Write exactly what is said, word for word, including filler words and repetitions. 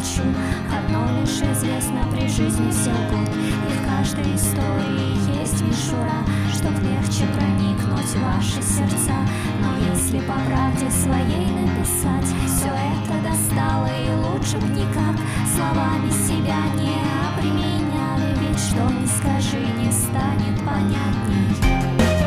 хочу. Одно лишь известно, при жизни все лгут, и в каждой истории есть мишура, чтоб легче проникнуть в ваши сердца. Но если по правде своей написать, все это достало и лучше б никак словами себя не обременяли, ведь что ни скажи, не станет понятней.